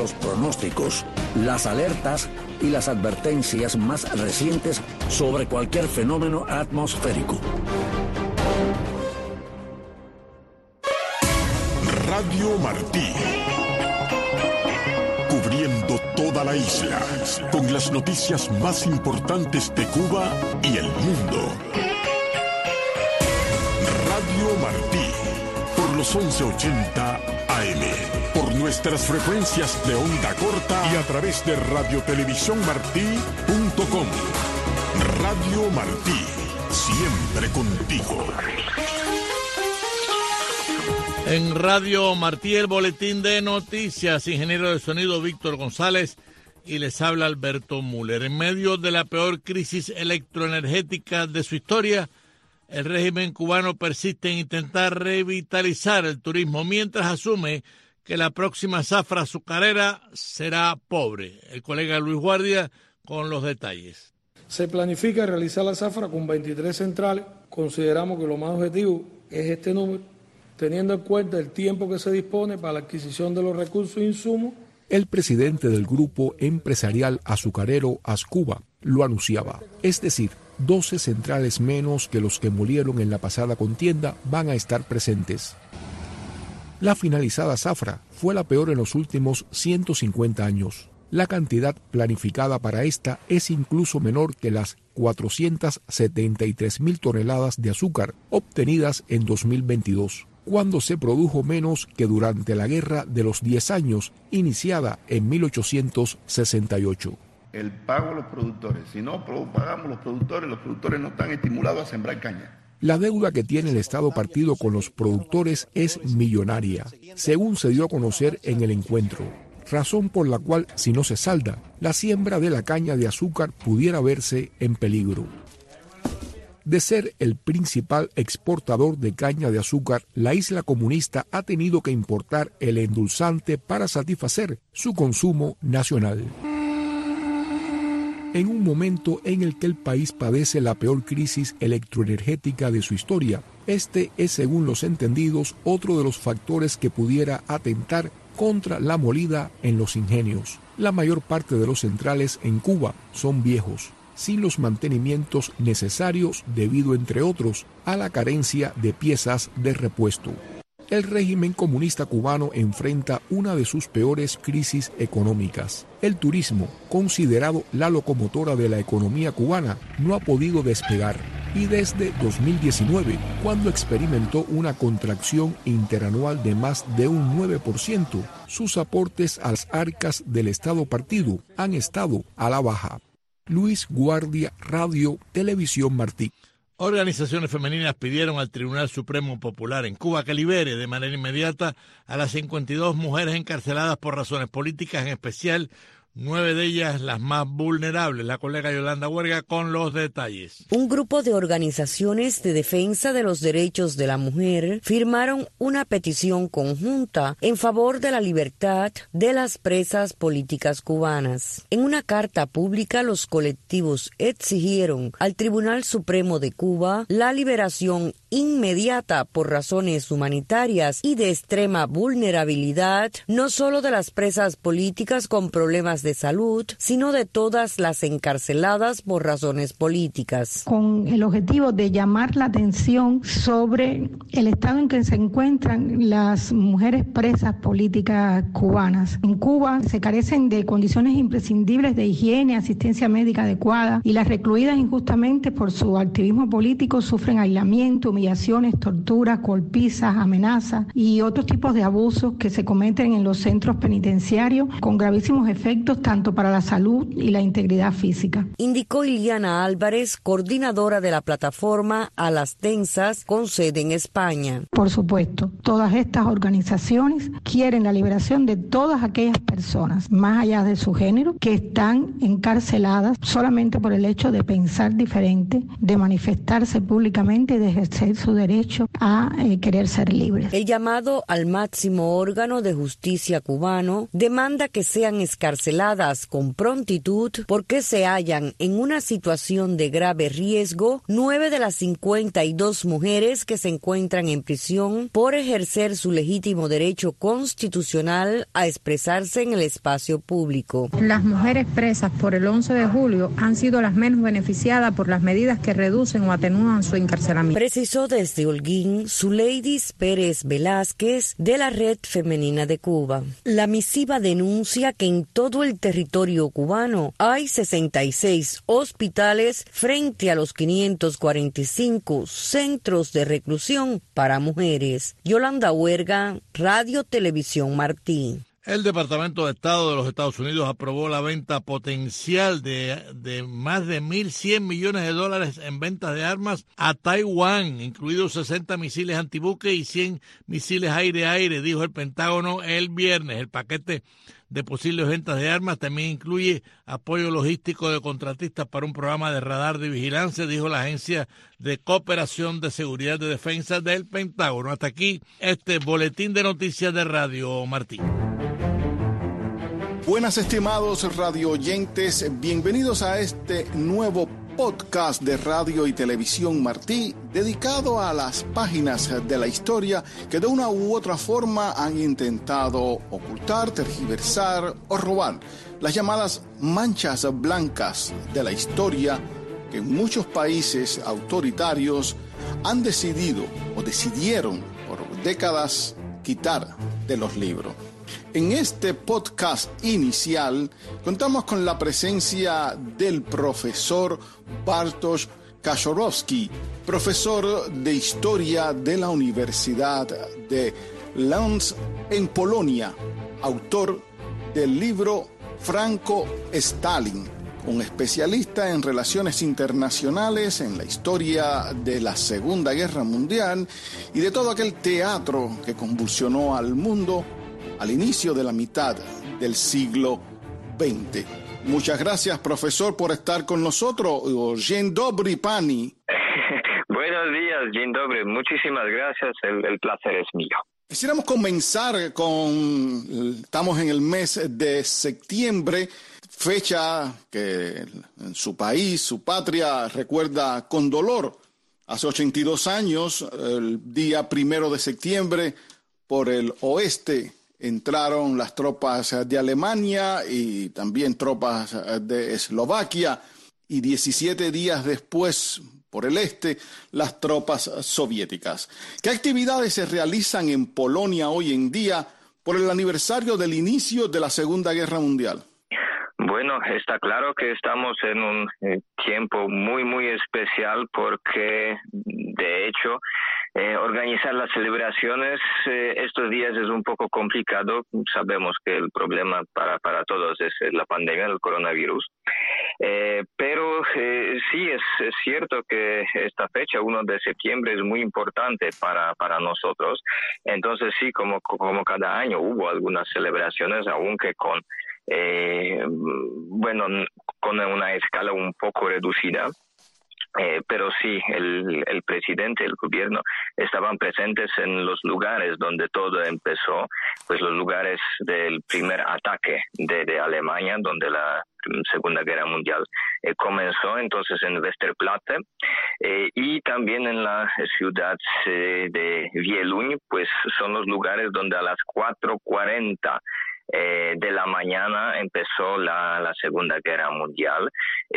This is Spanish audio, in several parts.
los pronósticos, las alertas y las advertencias más recientes sobre cualquier fenómeno atmosférico. Radio Martí. Cubriendo toda la isla, con las noticias más importantes de Cuba y el mundo. Radio Martí, por los 1180 AM, por nuestras frecuencias de onda corta y a través de radiotelevisiónmartí.com. Radio Martí, siempre contigo. En Radio Martí, el boletín de noticias, ingeniero de sonido Víctor González, y les habla Alberto Müller. En medio de la peor crisis electroenergética de su historia, el régimen cubano persiste en intentar revitalizar el turismo mientras asume que la próxima zafra azucarera será pobre. El colega Luis Guardia con los detalles. Se planifica realizar la zafra con 23 centrales. Consideramos que lo más objetivo es este número, teniendo en cuenta el tiempo que se dispone para la adquisición de los recursos e insumos. El presidente del grupo empresarial azucarero Ascuba lo anunciaba, es decir, 12 centrales menos que los que murieron en la pasada contienda van a estar presentes. La finalizada zafra fue la peor en los últimos 150 años. La cantidad planificada para esta es incluso menor que las 473.000 toneladas de azúcar obtenidas en 2022. Cuando se produjo menos que durante la Guerra de los 10 años, iniciada en 1868. El pago a los productores. Si no pagamos los productores no están estimulados a sembrar caña. La deuda que tiene el Estado partido con los productores es millonaria, según se dio a conocer en el encuentro. Razón por la cual, si no se salda, la siembra de la caña de azúcar pudiera verse en peligro. De ser el principal exportador de caña de azúcar, la isla comunista ha tenido que importar el endulzante para satisfacer su consumo nacional. En un momento en el que el país padece la peor crisis electroenergética de su historia, este es, según los entendidos, otro de los factores que pudiera atentar contra la molida en los ingenios. La mayor parte de los centrales en Cuba son viejos, sin los mantenimientos necesarios debido, entre otros, a la carencia de piezas de repuesto. El régimen comunista cubano enfrenta una de sus peores crisis económicas. El turismo, considerado la locomotora de la economía cubana, no ha podido despegar, y desde 2019, cuando experimentó una contracción interanual de más de un 9%, sus aportes a las arcas del Estado partido han estado a la baja. Luis Guardia, Radio Televisión Martí. Organizaciones femeninas pidieron al Tribunal Supremo Popular en Cuba que libere de manera inmediata a las 52 mujeres encarceladas por razones políticas, en especial 9 de ellas las más vulnerables. La colega Yolanda Huerga con los detalles. Un grupo de organizaciones de defensa de los derechos de la mujer firmaron una petición conjunta en favor de la libertad de las presas políticas cubanas. En una carta pública, los colectivos exigieron al Tribunal Supremo de Cuba la liberación inmediata por razones humanitarias y de extrema vulnerabilidad, no solo de las presas políticas con problemas de salud, sino de todas las encarceladas por razones políticas. Con el objetivo de llamar la atención sobre el estado en que se encuentran las mujeres presas políticas cubanas. En Cuba se carecen de condiciones imprescindibles de higiene, asistencia médica adecuada, y las recluidas injustamente por su activismo político sufren aislamiento, humillaciones, torturas, golpizas, amenazas y otros tipos de abusos que se cometen en los centros penitenciarios con gravísimos efectos tanto para la salud y la integridad física. Indicó Iliana Álvarez, coordinadora de la plataforma A las Tensas, con sede en España. Por supuesto, todas estas organizaciones quieren la liberación de todas aquellas personas, más allá de su género, que están encarceladas solamente por el hecho de pensar diferente, de manifestarse públicamente y de ejercer ejercer su derecho a querer ser libres. El llamado al máximo órgano de justicia cubano demanda que sean excarceladas con prontitud porque se hallan en una situación de grave riesgo 9 de las 52 mujeres que se encuentran en prisión por ejercer su legítimo derecho constitucional a expresarse en el espacio público. Las mujeres presas por el 11 de julio han sido las menos beneficiadas por las medidas que reducen o atenúan su encarcelamiento. Precisó desde Holguín Zuleidis Pérez Velázquez de la Red Femenina de Cuba. La misiva denuncia que en todo el territorio cubano hay 66 hospitales frente a los 545 centros de reclusión para mujeres. Yolanda Huerga, Radio Televisión Martí. El Departamento de Estado de los Estados Unidos aprobó la venta potencial de más de 1.100 millones de dólares en ventas de armas a Taiwán, incluidos 60 misiles antibuque y 100 misiles aire-aire, dijo el Pentágono el viernes. El paquete de posibles ventas de armas también incluye apoyo logístico de contratistas para un programa de radar de vigilancia, dijo la Agencia de Cooperación de Seguridad de Defensa del Pentágono. Hasta aquí este boletín de noticias de Radio Martí. Buenas, estimados radio oyentes, bienvenidos a este nuevo podcast de Radio y Televisión Martí, dedicado a las páginas de la historia que de una u otra forma han intentado ocultar, tergiversar o robar las llamadas manchas blancas de la historia que en muchos países autoritarios han decidido o decidieron por décadas quitar de los libros. En este podcast inicial contamos con la presencia del profesor Bartosz Kaczorowski, profesor de Historia de la Universidad de Łódź en Polonia, autor del libro Franco-Stalin, un especialista en relaciones internacionales, en la historia de la Segunda Guerra Mundial y de todo aquel teatro que convulsionó al mundo al inicio de la mitad del siglo XX. Muchas gracias, profesor, por estar con nosotros. Dzień dobry, pani. Buenos días, dzień dobry. Muchísimas gracias. El placer es mío. Quisiéramos comenzar estamos en el mes de septiembre, fecha que en su país, su patria, recuerda con dolor. Hace 82 años, el día 1 de septiembre, por el oeste, entraron las tropas de Alemania y también tropas de Eslovaquia, y 17 días después, por el este, las tropas soviéticas. ¿Qué actividades se realizan en Polonia hoy en día por el aniversario del inicio de la Segunda Guerra Mundial? Bueno, está claro que estamos en un tiempo muy, muy especial porque, de hecho, organizar las celebraciones estos días es un poco complicado. Sabemos que el problema para todos es la pandemia del coronavirus. Pero sí, es cierto que esta fecha, 1 de septiembre, es muy importante para nosotros. Entonces sí, como cada año hubo algunas celebraciones, aunque con una escala un poco reducida. Pero sí, el presidente, el gobierno estaban presentes en los lugares donde todo empezó, pues los lugares del primer ataque de Alemania, donde la Segunda Guerra Mundial comenzó, entonces en Westerplatte, y también en la ciudad de Wieluń, pues son los lugares donde a las 4:40 de la mañana empezó la Segunda Guerra Mundial.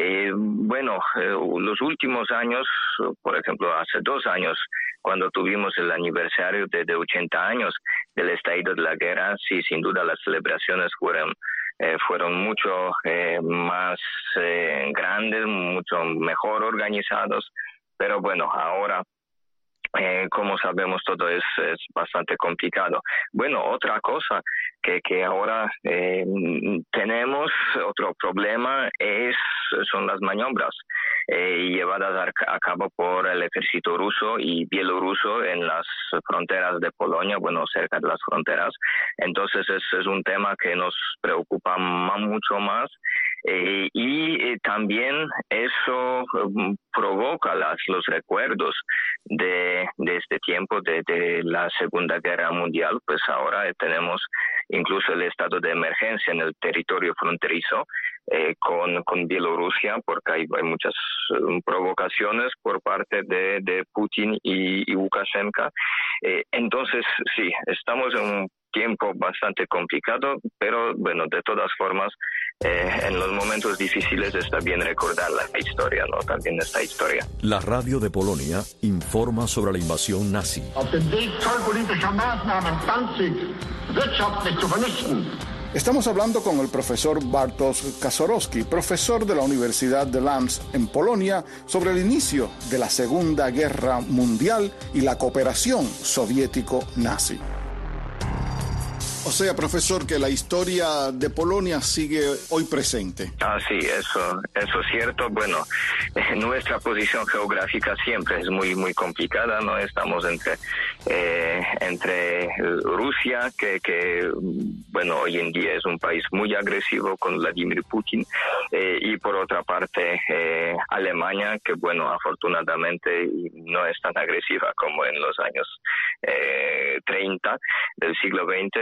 Los últimos años, por ejemplo, hace 2 años, cuando tuvimos el aniversario de 80 años del estallido de la guerra, sí, sin duda las celebraciones fueron mucho más grandes, mucho mejor organizados, pero bueno, ahora como sabemos, todo es bastante complicado. Bueno, otra cosa que ahora tenemos, otro problema, son las maniobras llevadas a cabo por el ejército ruso y bielorruso en las fronteras de Polonia, cerca de las fronteras. Entonces es un tema que nos preocupa mucho más Y también eso provoca los recuerdos de este tiempo de la Segunda Guerra Mundial. Pues ahora tenemos incluso el estado de emergencia en el territorio fronterizo con Bielorrusia, porque hay muchas provocaciones por parte de Putin y Lukashenko. Entonces, sí, estamos en un tiempo bastante complicado, pero bueno, de todas formas, en los momentos difíciles está bien recordar la historia, ¿no? También esta historia. La radio de Polonia informa sobre la invasión nazi. Auf dem Weg zollpolitischer Maßnahmen Danzig wirtschaftlich zu vernichten. Estamos hablando con el profesor Bartosz Kaczorowski, profesor de la Universidad de Łódź en Polonia, sobre el inicio de la Segunda Guerra Mundial y la cooperación soviético-nazi. O sea, profesor, que la historia de Polonia sigue hoy presente. Sí, eso es cierto. Bueno, nuestra posición geográfica siempre es muy complicada, ¿no? Estamos entre Rusia, que bueno, hoy en día es un país muy agresivo con Vladimir Putin, y por otra parte Alemania, que bueno, afortunadamente no es tan agresiva como en los años 30 del siglo XX,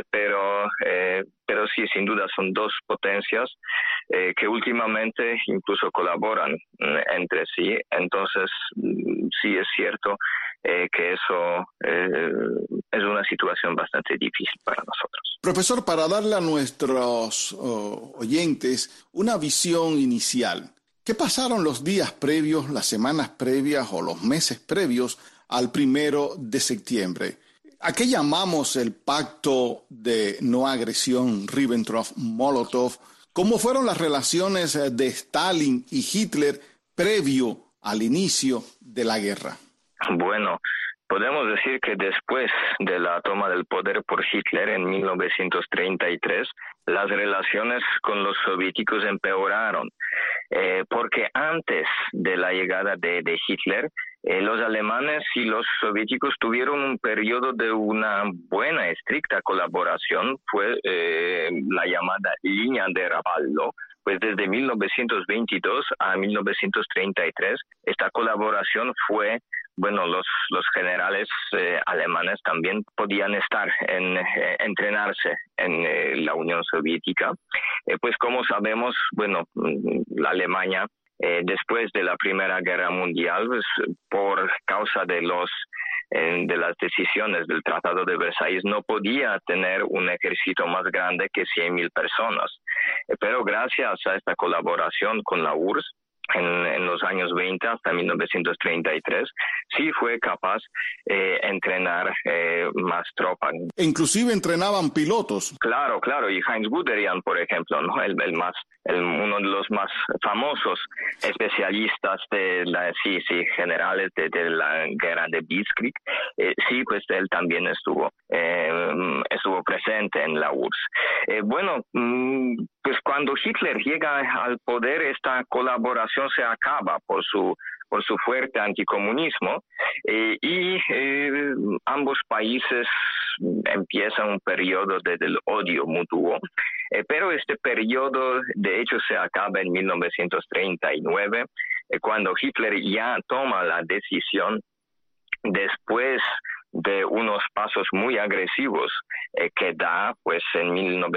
pero sí, sin duda son dos potencias que últimamente incluso colaboran entre sí. Entonces, sí es cierto que eso es una situación bastante difícil para nosotros. Profesor, para darle a nuestros oyentes una visión inicial, ¿qué pasaron los días previos, las semanas previas o los meses previos al 1 de septiembre? ¿A qué llamamos el pacto de no agresión Ribbentrop-Molotov? ¿Cómo fueron las relaciones de Stalin y Hitler previo al inicio de la guerra? Bueno, podemos decir que después de la toma del poder por Hitler en 1933, las relaciones con los soviéticos empeoraron, porque antes de la llegada de Hitler, los alemanes y los soviéticos tuvieron un periodo de una buena, estricta colaboración, fue la llamada línea de Ravallo. Pues desde 1922 a 1933, esta colaboración fue, bueno, los generales alemanes también podían entrenarse en la Unión Soviética. Pues como sabemos, bueno, la Alemania, después de la Primera Guerra Mundial, pues, por causa de las decisiones del Tratado de Versalles, no podía tener un ejército más grande que 100.000 personas. Pero gracias a esta colaboración con la URSS, en los años 20 hasta 1933, sí fue capaz entrenar más tropas. Inclusive entrenaban pilotos. Claro, y Heinz Guderian, por ejemplo, ¿no? Uno de los más famosos especialistas generales de la guerra de Blitzkrieg, sí, pues él también estuvo presente en la URSS. Pues cuando Hitler llega al poder, esta colaboración se acaba por su fuerte anticomunismo, y ambos países empiezan un periodo del odio mutuo, pero este periodo de hecho se acaba en 1939, cuando Hitler ya toma la decisión, después de unos pasos muy agresivos que da, pues en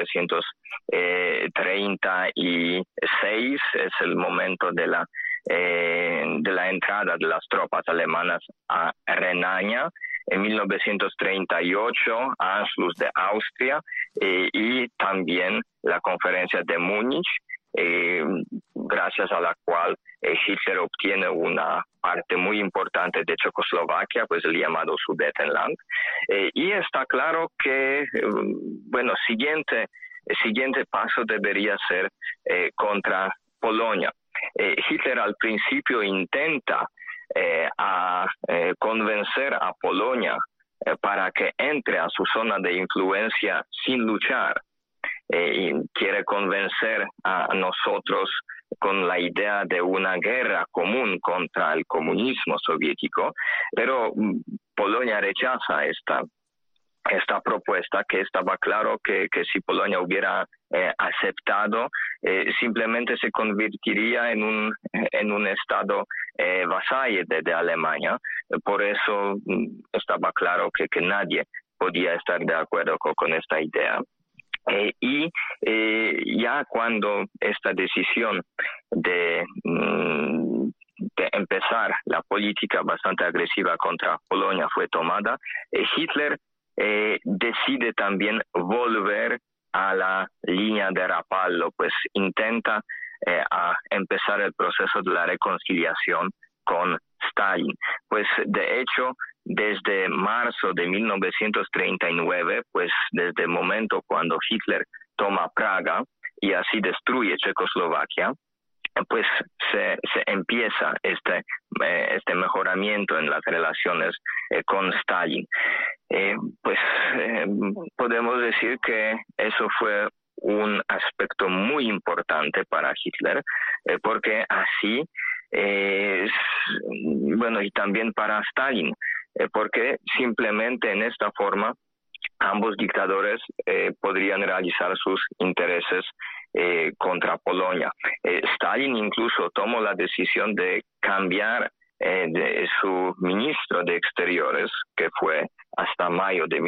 1936 es el momento de la entrada de las tropas alemanas a Renania, en 1938 Anschluss de Austria, y también la conferencia de Múnich, gracias a la cual Hitler obtiene una parte muy importante de Checoslovaquia, pues el llamado Sudetenland, y está claro que, siguiente paso debería ser contra Polonia. Hitler al principio intenta convencer a Polonia para que entre a su zona de influencia sin luchar, y quiere convencer a nosotros con la idea de una guerra común contra el comunismo soviético, pero Polonia rechaza esta propuesta, que estaba claro que si Polonia hubiera aceptado, simplemente se convertiría en un estado vasallo de Alemania. Por eso estaba claro que nadie podía estar de acuerdo con esta idea. Y ya cuando esta decisión de empezar la política bastante agresiva contra Polonia fue tomada, Hitler decide también volver a la línea de Rapallo, pues intenta a empezar el proceso de la reconciliación con Stalin. Pues de hecho, desde marzo de 1939, pues desde el momento cuando Hitler toma Praga y así destruye Checoslovaquia, pues se empieza este mejoramiento en las relaciones con Stalin. Podemos decir que eso fue un aspecto muy importante para Hitler, porque así, y también para Stalin, porque simplemente en esta forma ambos dictadores podrían realizar sus intereses contra Polonia. Stalin incluso tomó la decisión de cambiar de su ministro de Exteriores, que fue hasta mayo de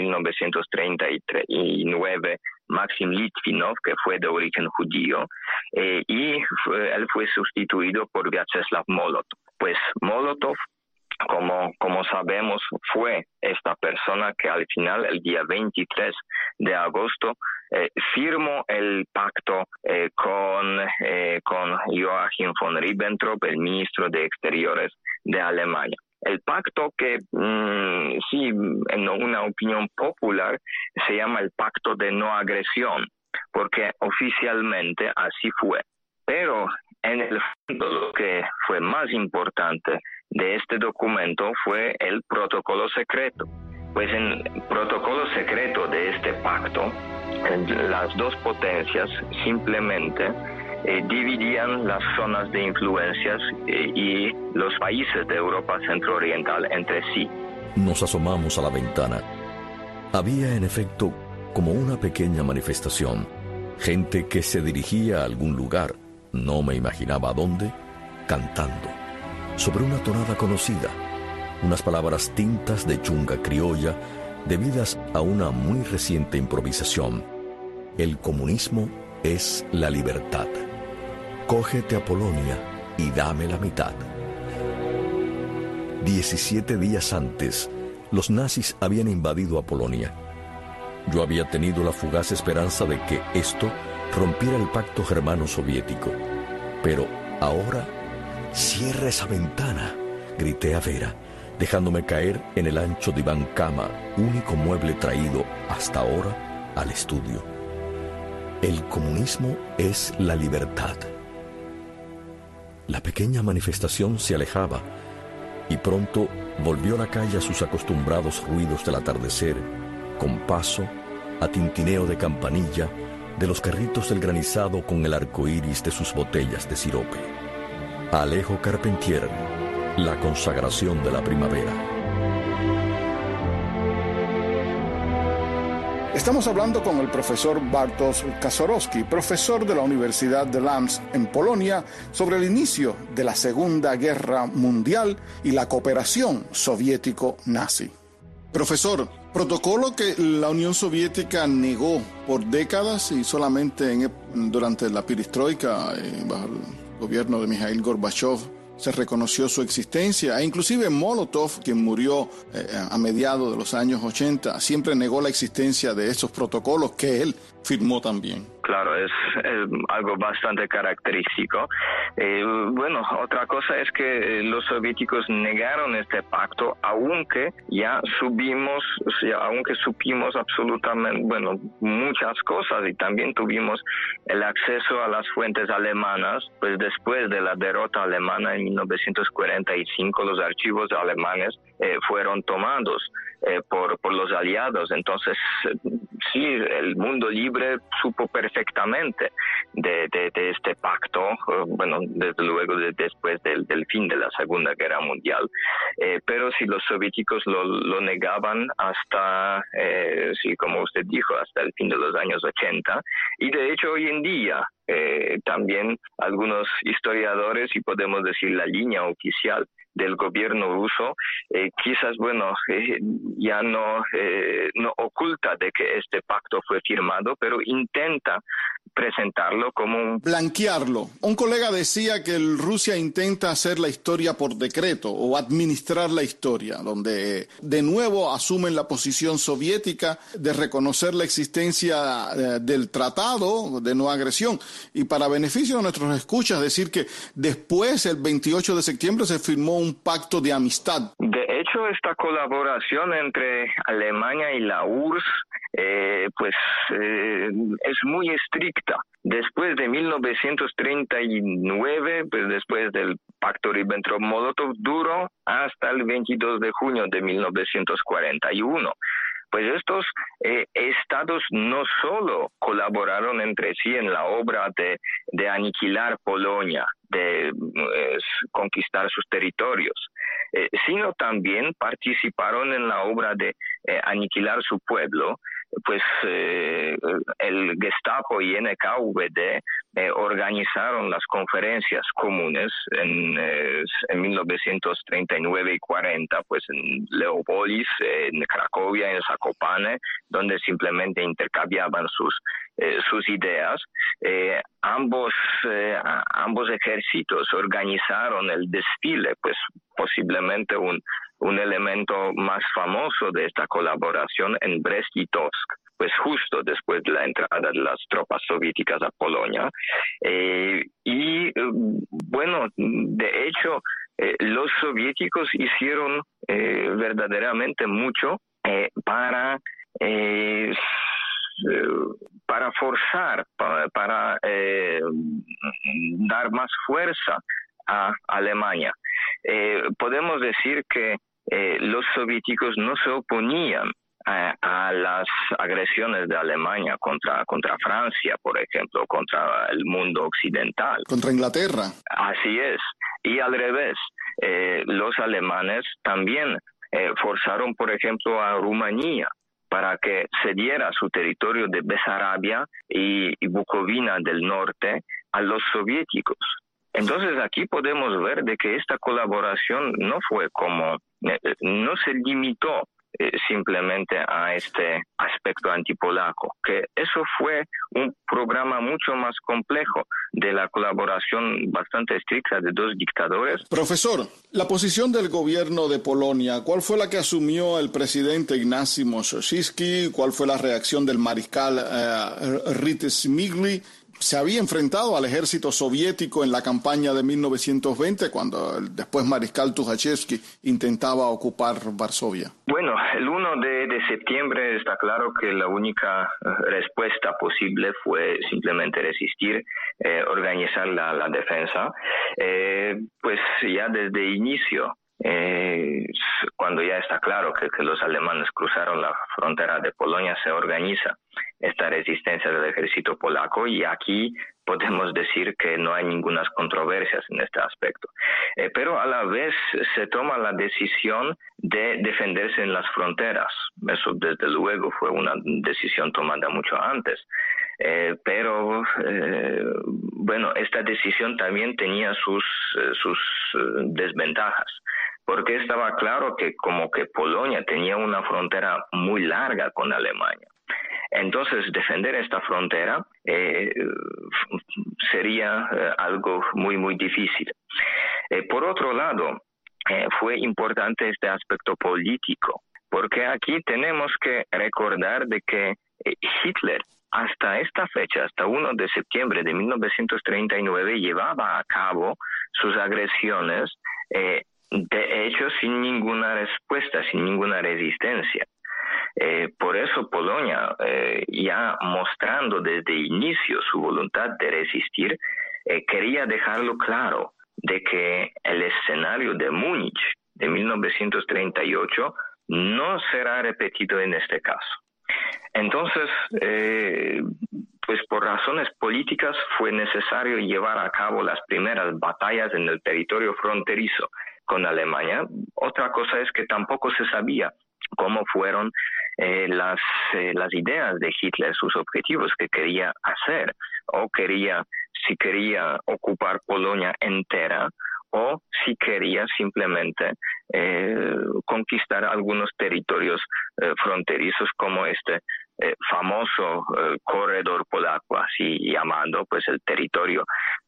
1939, Maxim Litvinov, que fue de origen judío, y él fue sustituido por Vyacheslav Molotov. Pues Molotov, como sabemos, fue esta persona que al final, el día 23 de agosto, firmó el pacto con Joachim von Ribbentrop, el ministro de Exteriores de Alemania. El pacto que, en una opinión popular, se llama el pacto de no agresión, porque oficialmente así fue. Pero en el fondo lo que fue más importante de este documento fue el protocolo secreto. Pues en el protocolo secreto de este pacto, las dos potencias simplemente dividían las zonas de influencias y los países de Europa centro-oriental entre sí. Nos asomamos a la ventana. Había en efecto como una pequeña manifestación, gente que se dirigía a algún lugar, no me imaginaba a dónde, cantando, sobre una tonada conocida, unas palabras tintas de chunga criolla, debidas a una muy reciente improvisación. El comunismo es la libertad. Cógete a Polonia y dame la mitad. 17 días antes, los nazis habían invadido a Polonia. Yo había tenido la fugaz esperanza de que esto rompiera el pacto germano-soviético. Pero ahora, cierra esa ventana, grité a Vera, dejándome caer en el ancho diván cama, único mueble traído hasta ahora al estudio. El comunismo es la libertad. La pequeña manifestación se alejaba y pronto volvió la calle a sus acostumbrados ruidos del atardecer, con paso, a tintineo de campanilla, de los carritos del granizado con el arco iris de sus botellas de sirope. Alejo Carpentier, la consagración de la primavera. Estamos hablando con el profesor Bartosz Kaczorowski, profesor de la Universidad de Łódź en Polonia, sobre el inicio de la Segunda Guerra Mundial y la cooperación soviético-nazi. Profesor, protocolo que la Unión Soviética negó por décadas y solamente durante la perestroika, bajo el gobierno de Mikhail Gorbachev, se reconoció su existencia, e inclusive Molotov, quien murió a mediados de los años 80, siempre negó la existencia de estos protocolos que él firmó también. Claro, es algo bastante característico. Otra cosa es que los soviéticos negaron este pacto, aunque supimos absolutamente, muchas cosas, y también tuvimos el acceso a las fuentes alemanas, pues después de la derrota alemana en 1945, los archivos alemanes fueron tomados por los aliados. Entonces sí, el mundo libre supo perfectamente de este pacto, bueno, desde luego después del fin de la Segunda Guerra Mundial, pero si los soviéticos lo negaban hasta, sí, como usted dijo, hasta el fin de los años 80, y de hecho hoy en día también algunos historiadores, y podemos decir la línea oficial del gobierno ruso, quizás, bueno, ya no oculta de que este pacto fue firmado, pero intenta presentarlo como blanquearlo. Un colega decía que Rusia intenta hacer la historia por decreto o administrar la historia, donde de nuevo asumen la posición soviética de reconocer la existencia del tratado de no agresión. Y para beneficio de nuestros escuchas, decir que después, el 28 de septiembre, se firmó un pacto de amistad. De hecho, esta colaboración entre Alemania y la URSS es muy estricta. Después de 1939, pues después del pacto Ribbentrop-Molotov, duró hasta el 22 de junio de 1941. Pues estos estados no solo colaboraron entre sí en la obra de aniquilar Polonia, de conquistar sus territorios, sino también participaron en la obra de aniquilar su pueblo. Pues el Gestapo y NKVD organizaron las conferencias comunes en 1939 y 40, pues en Leópolis, en Cracovia, en Zakopane, donde simplemente intercambiaban sus ideas. Ambos ejércitos organizaron el desfile, pues posiblemente un elemento más famoso de esta colaboración en Brest-Litovsk, pues justo después de la entrada de las tropas soviéticas a Polonia. Bueno, de hecho, los soviéticos hicieron verdaderamente mucho para forzar, para dar más fuerza a Alemania. Podemos decir que los soviéticos no se oponían a las agresiones de Alemania contra Francia, por ejemplo, contra el mundo occidental. Contra Inglaterra. Así es. Y al revés, los alemanes también forzaron, por ejemplo, a Rumanía para que cediera su territorio de Besarabia y Bucovina del norte a los soviéticos. Entonces aquí podemos ver de que esta colaboración no se limitó simplemente a este aspecto antipolaco, que eso fue un programa mucho más complejo de la colaboración bastante estricta de dos dictadores. Profesor, la posición del gobierno de Polonia, ¿cuál fue la que asumió el presidente Ignacy Mościcki? ¿Cuál fue la reacción del mariscal Ryszard? Se había enfrentado al ejército soviético en la campaña de 1920, cuando el después mariscal Tukhachevsky intentaba ocupar Varsovia. Bueno, el 1 de septiembre está claro que la única respuesta posible fue simplemente resistir, organizar la defensa. Pues ya desde inicio, cuando ya está claro que los alemanes cruzaron la frontera de Polonia, se organiza esta resistencia del ejército polaco, y aquí podemos decir que no hay ninguna controversias en este aspecto. Pero a la vez se toma la decisión de defenderse en las fronteras. Eso desde luego fue una decisión tomada mucho antes. Pero bueno, esta decisión también tenía sus desventajas, porque estaba claro que como que Polonia tenía una frontera muy larga con Alemania. Entonces, defender esta frontera sería algo muy, muy difícil. Por otro lado, fue importante este aspecto político, porque aquí tenemos que recordar de que Hitler, hasta esta fecha, hasta 1 de septiembre de 1939, llevaba a cabo sus agresiones, de hecho, sin ninguna respuesta, sin ninguna resistencia. Por eso Polonia, ya mostrando desde inicio su voluntad de resistir, quería dejarlo claro de que el escenario de Múnich de 1938 no será repetido en este caso. Entonces, pues por razones políticas fue necesario llevar a cabo las primeras batallas en el territorio fronterizo con Alemania. Otra cosa es que tampoco se sabía cómo fueron las ideas de Hitler, sus objetivos que quería hacer, o si quería ocupar Polonia entera, o si quería simplemente conquistar algunos territorios fronterizos como este famoso corredor polaco, así llamado, pues el territorio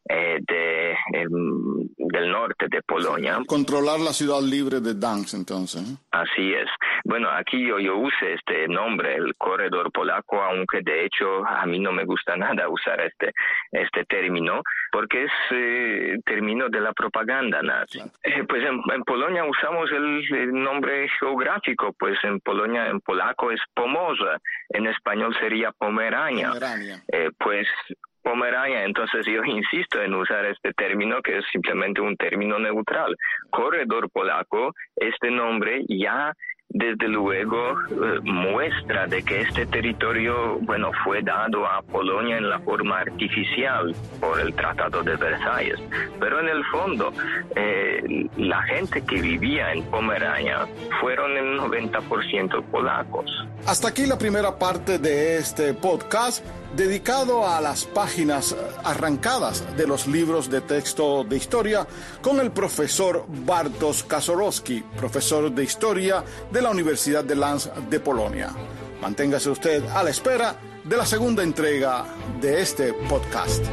del norte de Polonia. Controlar la ciudad libre de Gdansk, entonces. Así es. Bueno, aquí yo usé este nombre, el corredor polaco, aunque de hecho a mí no me gusta nada usar este término, porque es término de la propaganda nazi. Claro. Pues en Polonia usamos el nombre geográfico, pues en Polonia, en polaco es Pomorze, en español sería Pomerania. Pues Pomerania, entonces yo insisto en usar este término que es simplemente un término neutral. Corredor polaco, este nombre ya desde luego muestra de que este territorio, fue dado a Polonia en la forma artificial por el Tratado de Versalles. Pero en el fondo, la gente que vivía en Pomerania fueron el 90% polacos. Hasta aquí la primera parte de este podcast dedicado a las páginas arrancadas de los libros de texto de historia con el profesor Bartosz Kaczorowski, profesor de historia de la Universidad de Łódź de Polonia. Manténgase usted a la espera de la segunda entrega de este podcast.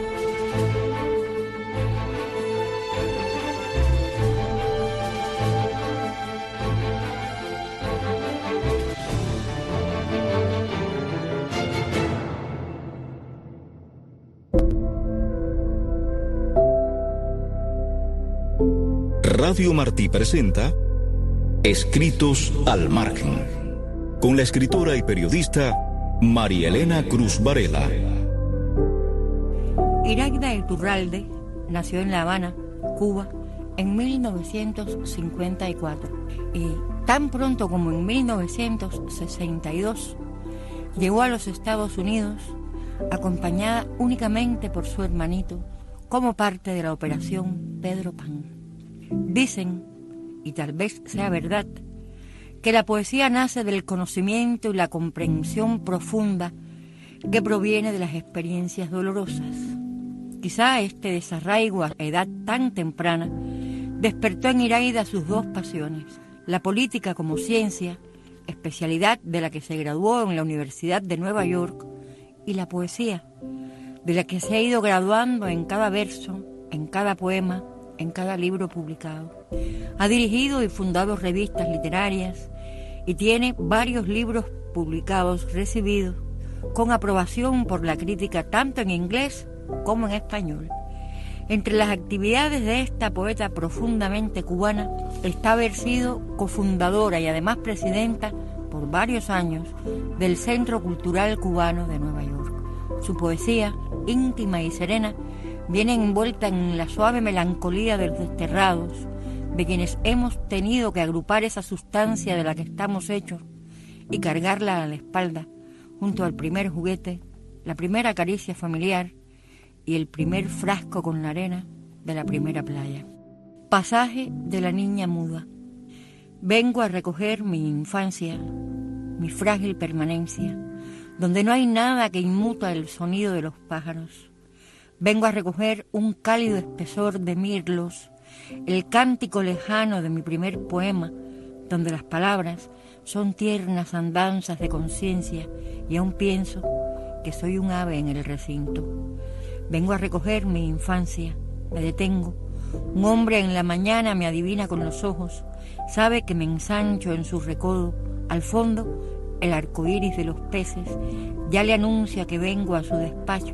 Radio Martí presenta Escritos al Margen, con la escritora y periodista María Elena Cruz Varela. Iraida Iturralde nació en La Habana, Cuba, en 1954 y tan pronto como en 1962 llegó a los Estados Unidos acompañada únicamente por su hermanito como parte de la Operación Pedro Pan. Dicen, y tal vez sea verdad, que la poesía nace del conocimiento y la comprensión profunda que proviene de las experiencias dolorosas. Quizá este desarraigo a edad tan temprana despertó en Iraida sus dos pasiones: la política como ciencia, especialidad de la que se graduó en la Universidad de Nueva York, y la poesía, de la que se ha ido graduando en cada verso, en cada poema, en cada libro publicado. Ha dirigido y fundado revistas literarias y tiene varios libros publicados recibidos con aprobación por la crítica tanto en inglés como en español. Entre las actividades de esta poeta profundamente cubana está haber sido cofundadora y además presidenta por varios años del Centro Cultural Cubano de Nueva York. Su poesía, íntima y serena, viene envuelta en la suave melancolía de los desterrados, de quienes hemos tenido que agrupar esa sustancia de la que estamos hechos y cargarla a la espalda, junto al primer juguete, la primera caricia familiar y el primer frasco con la arena de la primera playa. Pasaje de la niña muda. Vengo a recoger mi infancia, mi frágil permanencia, donde no hay nada que inmuta el sonido de los pájaros. Vengo a recoger un cálido espesor de mirlos, el cántico lejano de mi primer poema, donde las palabras son tiernas andanzas de conciencia y aún pienso que soy un ave en el recinto. Vengo a recoger mi infancia, me detengo. Un hombre en la mañana me adivina con los ojos, sabe que me ensancho en su recodo. Al fondo, el arco iris de los peces ya le anuncia que vengo a su despacho.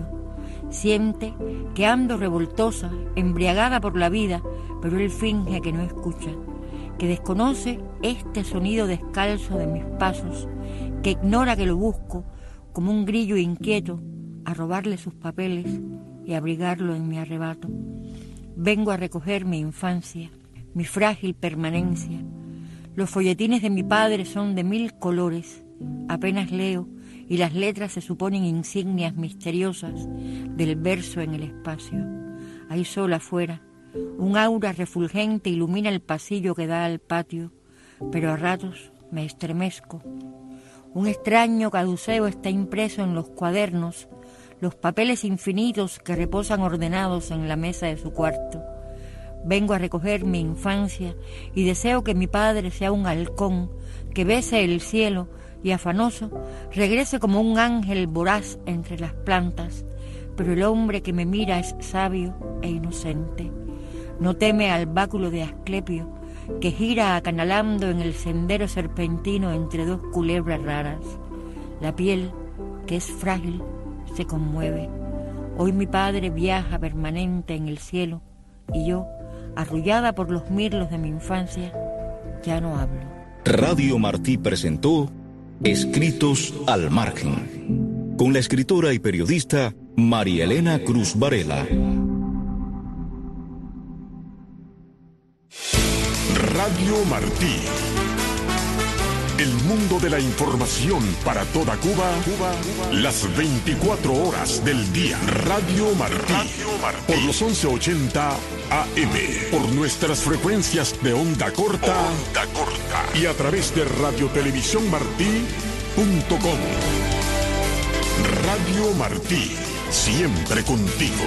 Siente que ando revoltosa, embriagada por la vida, pero él finge que no escucha, que desconoce este sonido descalzo de mis pasos, que ignora que lo busco como un grillo inquieto a robarle sus papeles y abrigarlo en mi arrebato. Vengo a recoger mi infancia, mi frágil permanencia. Los folletines de mi padre son de 1000 colores. Apenas leo y las letras se suponen insignias misteriosas del verso en el espacio. Hay sol afuera, un aura refulgente ilumina el pasillo que da al patio, pero a ratos me estremezco. Un extraño caduceo está impreso en los cuadernos, los papeles infinitos que reposan ordenados en la mesa de su cuarto. Vengo a recoger mi infancia y deseo que mi padre sea un halcón que bese el cielo y afanoso regrese como un ángel voraz entre las plantas, pero el hombre que me mira es sabio e inocente. No teme al báculo de Asclepio que gira acanalando en el sendero serpentino entre dos culebras raras. La piel, que es frágil, se conmueve. Hoy mi padre viaja permanente en el cielo y yo, arrullada por los mirlos de mi infancia, ya no hablo. Radio Martí presentó Escritos al Margen, con la escritora y periodista María Elena Cruz Varela. Radio Martí. El mundo de la información para toda Cuba, las 24 horas del día. Radio Martí. Por los 1180 AM. Por nuestras frecuencias de onda corta. Y a través de radiotelevisiónmartí.com. Radio Martí. Siempre contigo.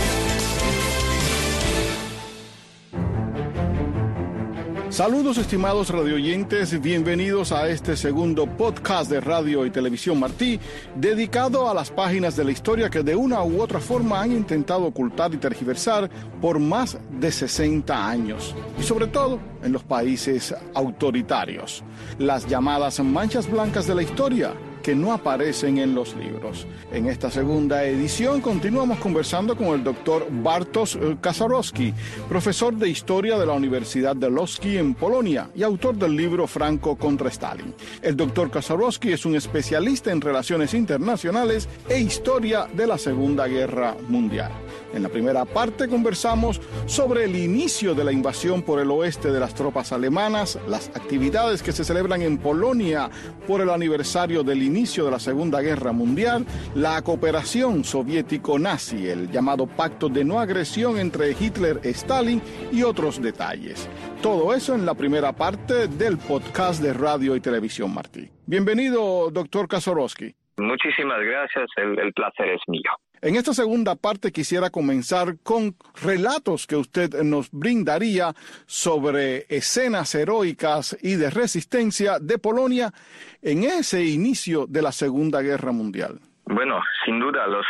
Saludos estimados radioyentes, bienvenidos a este segundo podcast de Radio y Televisión Martí, dedicado a las páginas de la historia que de una u otra forma han intentado ocultar y tergiversar por más de 60 años, y sobre todo en los países autoritarios, las llamadas manchas blancas de la historia, que no aparecen en los libros. En esta segunda edición continuamos conversando con el doctor Bartosz Kaczorowski, profesor de Historia de la Universidad de Łódź en Polonia y autor del libro Franco contra Stalin. El doctor Kaczorowski es un especialista en relaciones internacionales e historia de la Segunda Guerra Mundial. En la primera parte conversamos sobre el inicio de la invasión por el oeste de las tropas alemanas, las actividades que se celebran en Polonia por el aniversario del inicio de la Segunda Guerra Mundial, la cooperación soviético-nazi, el llamado Pacto de No Agresión entre Hitler y Stalin y otros detalles. Todo eso en la primera parte del podcast de Radio y Televisión Martí. Bienvenido, doctor Kaczorowski. Muchísimas gracias, el placer es mío. En esta segunda parte quisiera comenzar con relatos que usted nos brindaría sobre escenas heroicas y de resistencia de Polonia en ese inicio de la Segunda Guerra Mundial. Bueno, sin duda los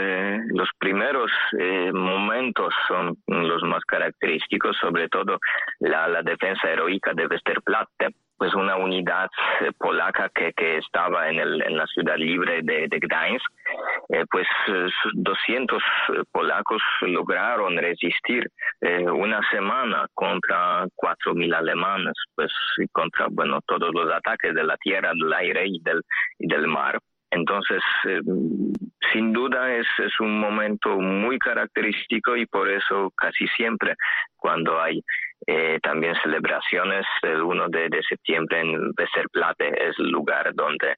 primeros momentos son los más característicos, sobre todo la defensa heroica de Westerplatte, pues una unidad polaca que estaba en la ciudad libre de Gdańsk. Pues 200 polacos lograron resistir una semana contra 4.000 alemanes, pues contra todos los ataques de la tierra, del aire y del mar. Entonces, sin duda es un momento muy característico y por eso casi siempre cuando hay también celebraciones, el 1 de septiembre en Westerplatte es el lugar donde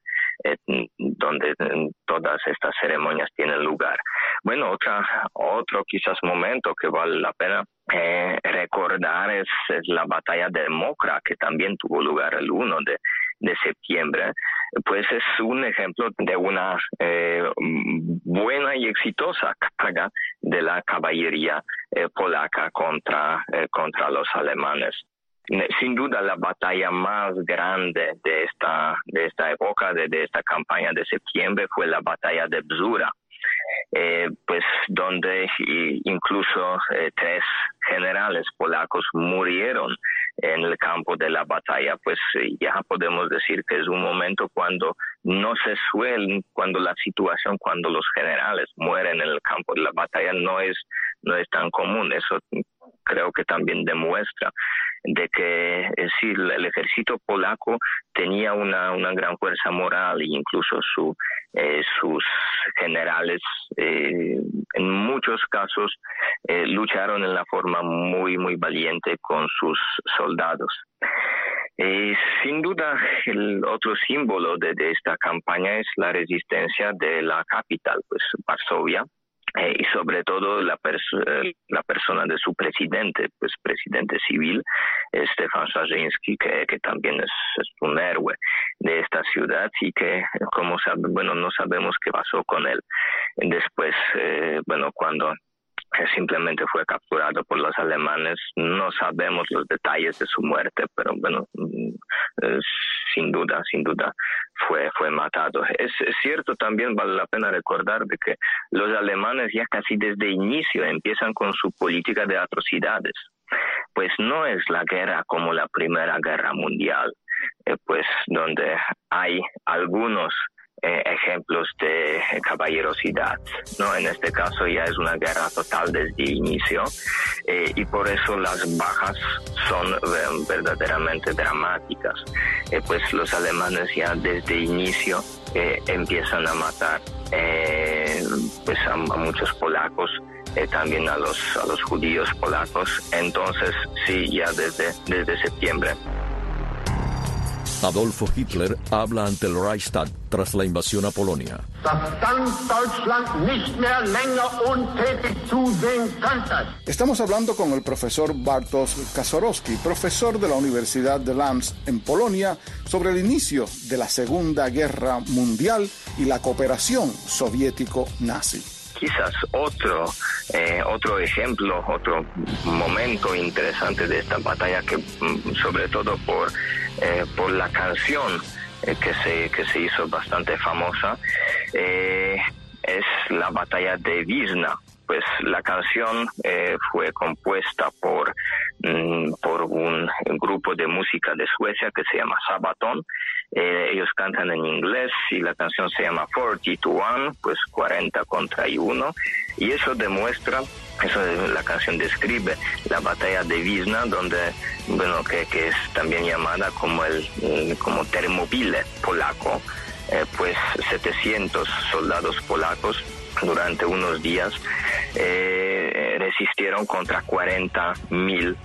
todas estas ceremonias tienen lugar. Bueno, otro quizás momento que vale la pena recordar es la batalla de Mokra, que también tuvo lugar el 1 de septiembre. Pues es un ejemplo de una buena y exitosa carga de la caballería polaca contra los alemanes. Sin duda la batalla más grande de esta época, de esta campaña de septiembre, fue la batalla de Bzura, pues donde incluso 3 generales polacos murieron en el campo de la batalla. Pues ya podemos decir que es un momento cuando cuando los generales mueren en el campo de la batalla no es tan común. Eso creo que también demuestra de que sí, el ejército polaco tenía una gran fuerza moral e incluso sus generales en muchos casos lucharon en la forma muy muy valiente con sus soldados. Sin duda, el otro símbolo de esta campaña es la resistencia de la capital, pues Varsovia, y sobre todo la persona de su presidente, pues presidente civil, Stefan Szarzyński, que también es un héroe de esta ciudad y que, como no sabemos qué pasó con él después, cuando simplemente fue capturado por los alemanes. No sabemos los detalles de su muerte, pero sin duda fue matado. Es cierto, también vale la pena recordar de que los alemanes ya casi desde inicio empiezan con su política de atrocidades. Pues no es la guerra como la Primera Guerra Mundial, pues donde hay algunos ejemplos de caballerosidad, ¿no? En este caso ya es una guerra total desde el inicio, y por eso las bajas son verdaderamente dramáticas. Pues los alemanes ya desde el inicio empiezan a matar pues a muchos polacos, también a los judíos polacos. Entonces sí, ya desde septiembre. Adolfo Hitler habla ante el Reichstag tras la invasión a Polonia. Estamos hablando con el profesor Bartosz Kaczorowski, profesor de la Universidad de Łódź en Polonia, sobre el inicio de la Segunda Guerra Mundial y la cooperación soviético-nazi. Quizás otro ejemplo, otro momento interesante de esta batalla, que sobre todo por la canción que se hizo bastante famosa, es la batalla de Vízna. Pues la canción fue compuesta por un grupo de música de Suecia que se llama Sabaton. Ellos cantan en inglés y la canción se llama 40-1, pues 40 contra 1. Y eso demuestra, la canción describe la batalla de Vízna, donde, que es también llamada como Termopile polaco. Pues 700 soldados polacos durante unos días resistieron contra 40.000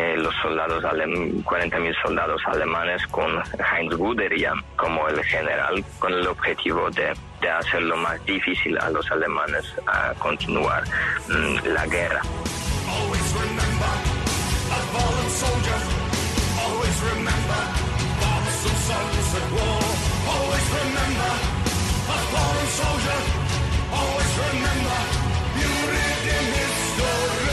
soldados alemanes, con Heinz Guderian como el general, con el objetivo de hacer lo más difícil a los alemanes a continuar la guerra. Always remember a fallen soldier. Always remember fathers and sons at war. Always remember a fallen soldier. Always remember you lived in history.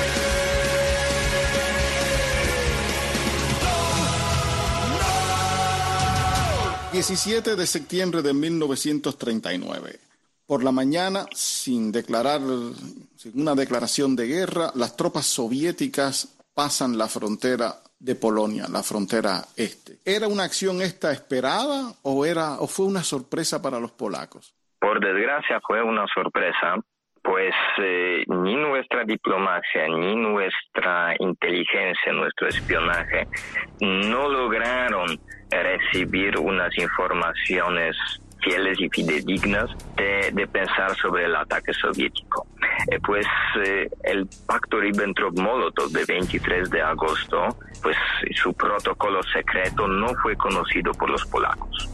17 de septiembre de 1939. Por la mañana, sin una declaración de guerra, las tropas soviéticas pasan la frontera de Polonia, la frontera este. ¿Era una acción esta esperada o fue una sorpresa para los polacos? Por desgracia fue una sorpresa, pues ni nuestra diplomacia, ni nuestra inteligencia, nuestro espionaje no lograron recibir unas informaciones fieles y fidedignas de pensar sobre el ataque soviético. Pues el pacto Ribbentrop-Molotov de 23 de agosto, pues su protocolo secreto no fue conocido por los polacos.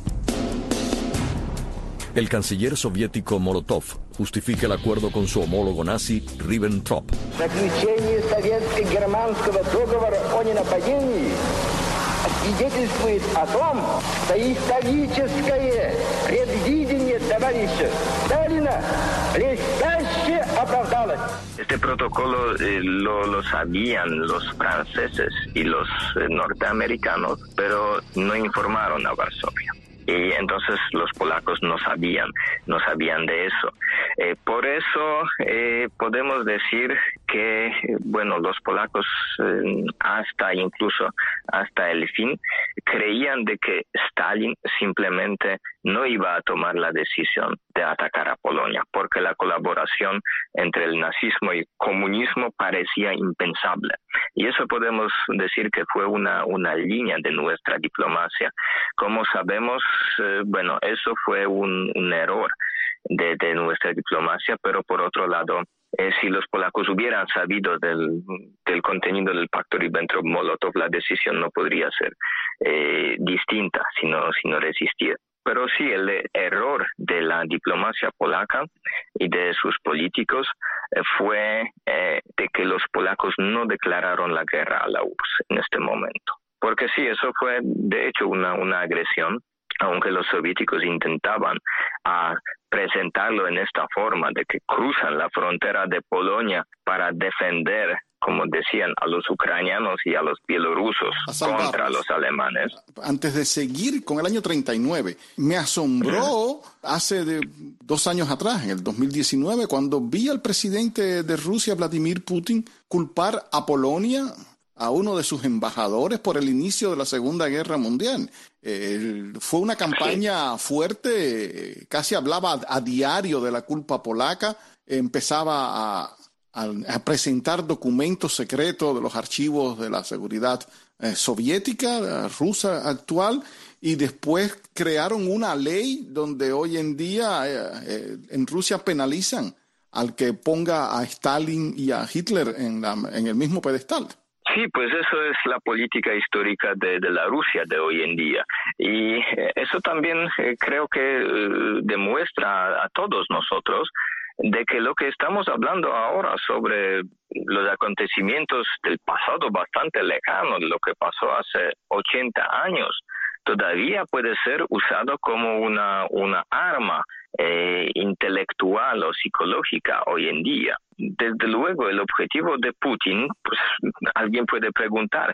El canciller soviético Molotov justifica el acuerdo con su homólogo nazi Ribbentrop. Заключение советско-германского договора о ненападении свидетельствует о том, что историческое предвидение товарища Сталина блестяще оправдалось. Este protocolo lo sabían los franceses y los norteamericanos, pero no informaron a Varsovia. Y entonces los polacos no sabían de eso. Por eso podemos decir que, los polacos hasta el fin creían de que Stalin simplemente no iba a tomar la decisión de atacar a Polonia, porque la colaboración entre el nazismo y comunismo parecía impensable. Y eso podemos decir que fue una línea de nuestra diplomacia. Como sabemos, eso fue un error de nuestra diplomacia, pero por otro lado, Si los polacos hubieran sabido del contenido del pacto Ribbentrop-Molotov, la decisión no podría ser distinta si no resistía. Pero sí, el error de la diplomacia polaca y de sus políticos fue de que los polacos no declararon la guerra a la URSS en este momento. Porque sí, eso fue de hecho una agresión, aunque los soviéticos intentaban presentarlo en esta forma, de que cruzan la frontera de Polonia para defender, como decían, a los ucranianos y a los bielorrusos contra los alemanes. Antes de seguir con el año 39, me asombró hace 2 años atrás, en el 2019, cuando vi al presidente de Rusia, Vladimir Putin, culpar a Polonia, a uno de sus embajadores, por el inicio de la Segunda Guerra Mundial. Fue una campaña fuerte, casi hablaba a diario de la culpa polaca, empezaba a presentar documentos secretos de los archivos de la seguridad soviética, rusa actual, y después crearon una ley donde hoy en día en Rusia penalizan al que ponga a Stalin y a Hitler en el mismo pedestal. Sí, pues eso es la política histórica de la Rusia de hoy en día. Y eso también creo que demuestra a todos nosotros de que lo que estamos hablando ahora sobre los acontecimientos del pasado bastante lejano, de lo que pasó hace 80 años, todavía puede ser usado como una arma intelectual o psicológica hoy en día. Desde luego, el objetivo de Putin, pues alguien puede preguntar,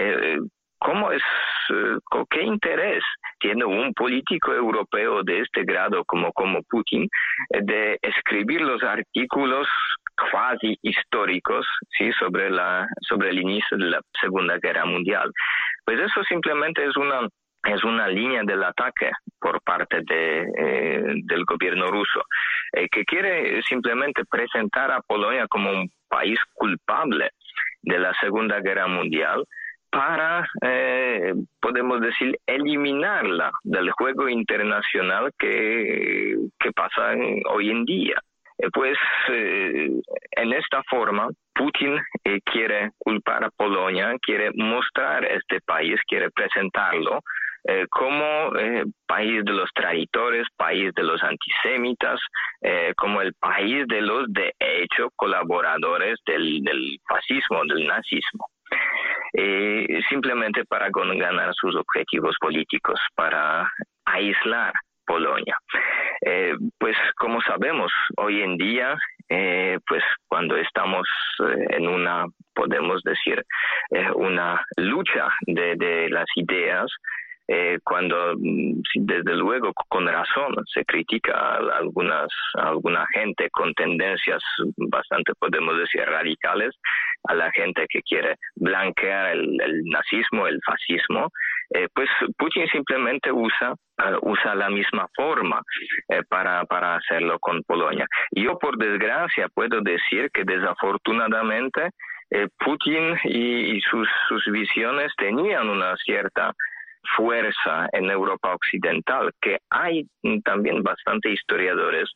¿qué interés tiene un político europeo de este grado como Putin de escribir los artículos cuasi históricos, ¿sí?, sobre el inicio de la Segunda Guerra Mundial? Pues eso simplemente es una línea del ataque por parte del gobierno ruso, que quiere simplemente presentar a Polonia como un país culpable de la Segunda Guerra Mundial para, podemos decir, eliminarla del juego internacional que pasa hoy en día. Pues en esta forma Putin quiere culpar a Polonia, quiere mostrar este país, quiere presentarlo como país de los traidores, país de los antisemitas, como el país de los de hecho colaboradores del fascismo, del nazismo. Simplemente para ganar sus objetivos políticos, para aislar Polonia. Pues como sabemos, hoy en día, pues cuando estamos en podemos decir, una lucha de las ideas, cuando desde luego con razón se critica a alguna gente con tendencias bastante, podemos decir, radicales, a la gente que quiere blanquear el nazismo, el fascismo, pues Putin simplemente usa la misma forma para hacerlo con Polonia. Yo, por desgracia, puedo decir que desafortunadamente Putin y sus visiones tenían una cierta fuerza en Europa Occidental, que hay también bastante historiadores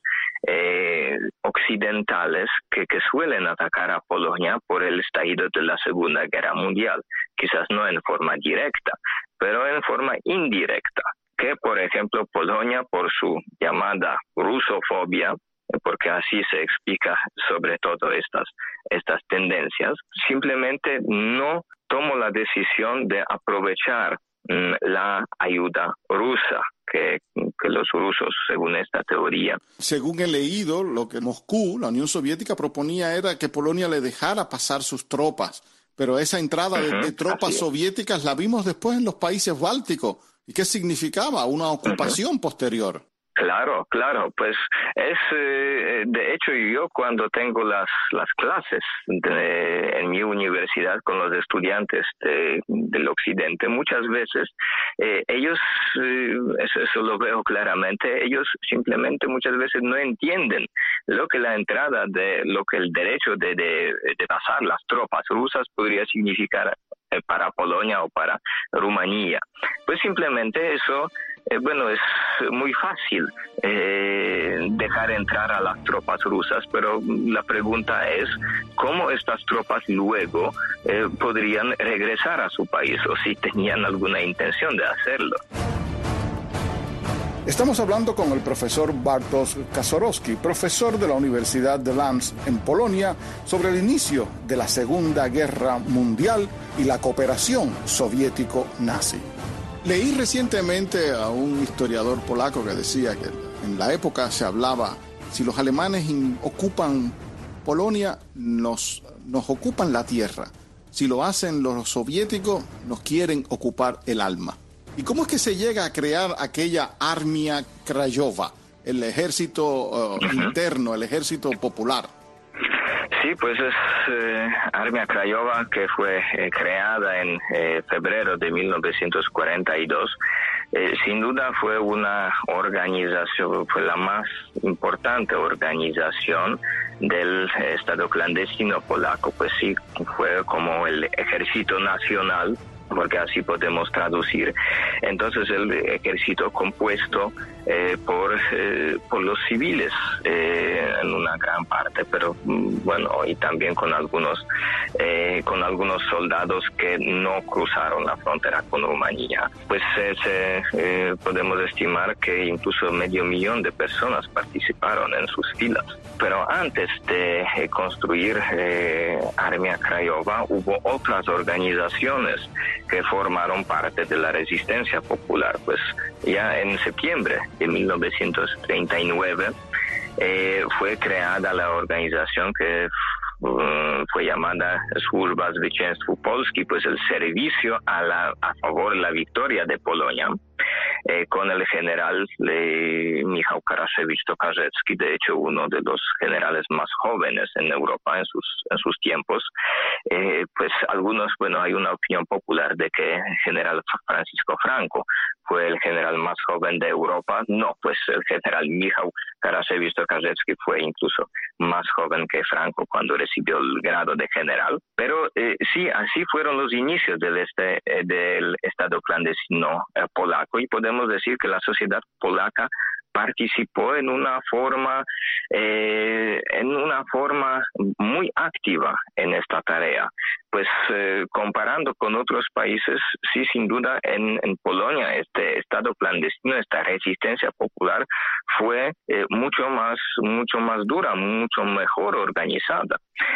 occidentales que suelen atacar a Polonia por el estallido de la Segunda Guerra Mundial, quizás no en forma directa, pero en forma indirecta, que por ejemplo Polonia, por su llamada rusofobia, porque así se explica sobre todo estas tendencias, simplemente no tomó la decisión de aprovechar la ayuda rusa que los rusos, según esta teoría. Según he leído, lo que Moscú, la Unión Soviética, proponía era que Polonia le dejara pasar sus tropas, pero esa entrada de tropas soviéticas la vimos después en los países bálticos. ¿Y qué significaba? Una ocupación posterior. Claro, pues de hecho yo cuando tengo las clases en mi universidad con los estudiantes del occidente, muchas veces ellos, eso lo veo claramente, ellos simplemente muchas veces no entienden lo que la entrada lo que el derecho de pasar las tropas rusas podría significar para Polonia o para Rumanía. Pues simplemente eso, es muy fácil dejar entrar a las tropas rusas, pero la pregunta es cómo estas tropas luego podrían regresar a su país o si tenían alguna intención de hacerlo. Estamos hablando con el profesor Bartosz Kaczorowski, profesor de la Universidad de Łódź en Polonia, sobre el inicio de la Segunda Guerra Mundial y la cooperación soviético-nazi. Leí recientemente a un historiador polaco que decía que en la época se hablaba, si los alemanes ocupan Polonia, nos ocupan la tierra. Si lo hacen los soviéticos, nos quieren ocupar el alma. ¿Y cómo es que se llega a crear aquella Armia Krajowa, el ejército interno, el ejército popular? Sí, pues es Armia Krajowa, que fue creada en febrero de 1942. Sin duda fue una organización, fue la más importante organización del Estado clandestino polaco. Pues sí, fue como el ejército nacional, porque así podemos traducir. Entonces el ejército compuesto por los civiles en una gran parte, pero y también con algunos soldados que no cruzaron la frontera con Rumanía. Pues podemos estimar que incluso 500,000 de personas participaron en sus filas. Pero antes de construir Armia Krajowa hubo otras organizaciones que formaron parte de la resistencia popular. Pues ya en septiembre de 1939 fue creada la organización que fue llamada Służba Zwycięstwu Polski, pues el servicio a favor de la victoria de Polonia, con el general Michał Karaszewicz-Tokarzewski, de hecho uno de los generales más jóvenes en Europa en sus tiempos. Pues algunos, hay una opinión popular de que el general Francisco Franco fue el general más joven de Europa. No, pues el general Michał Karaszewicz-Tokarzewski fue incluso más joven que Franco cuando recibió el grado de general. Pero sí, así fueron los inicios del Estado clandestino polaco, y podemos decir que la sociedad polaca participó en una forma muy activa en esta tarea. Pues comparando con otros países, sí, sin duda en Polonia este estado clandestino, esta resistencia popular fue mucho más dura, mucho mejor organizada.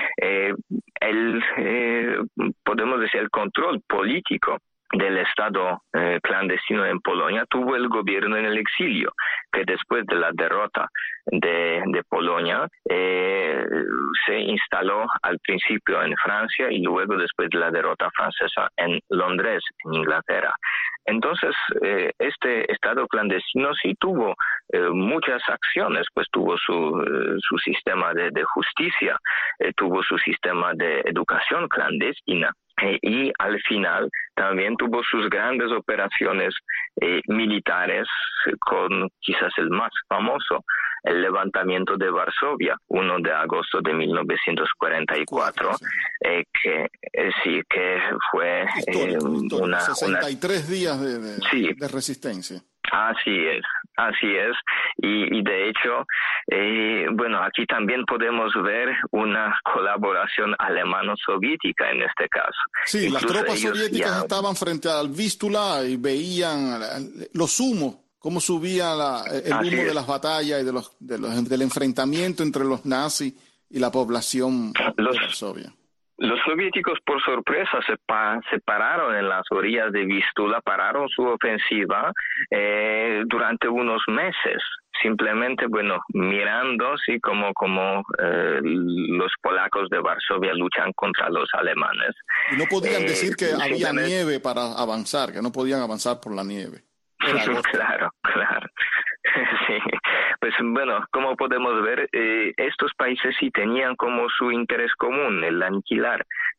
Podemos decir, el control político del Estado clandestino en Polonia tuvo el gobierno en el exilio, que después de la derrota de Polonia se instaló al principio en Francia y luego, después de la derrota francesa, en Londres, en Inglaterra. Entonces, este Estado clandestino sí tuvo muchas acciones, pues tuvo su sistema de justicia, tuvo su sistema de educación clandestina, y al final también tuvo sus grandes operaciones militares, con quizás el más famoso, el levantamiento de Varsovia, 1 de agosto de 1944, que fue una 63 días de resistencia. Así es, y de hecho, aquí también podemos ver una colaboración alemano-soviética en este caso. Sí, incluso las tropas soviéticas estaban frente al Vístula y veían los humos, cómo subía el humo de las batallas y del enfrentamiento entre los nazis y la población de Varsovia. Los soviéticos, por sorpresa, se pararon en las orillas de Vístula, pararon su ofensiva durante unos meses, simplemente, mirando, sí, como los polacos de Varsovia luchan contra los alemanes. Y no podían decir que había nieve para avanzar, que no podían avanzar por la nieve. Claro. Sí, pues como podemos ver, estos países sí tenían como su interés común el aniquilar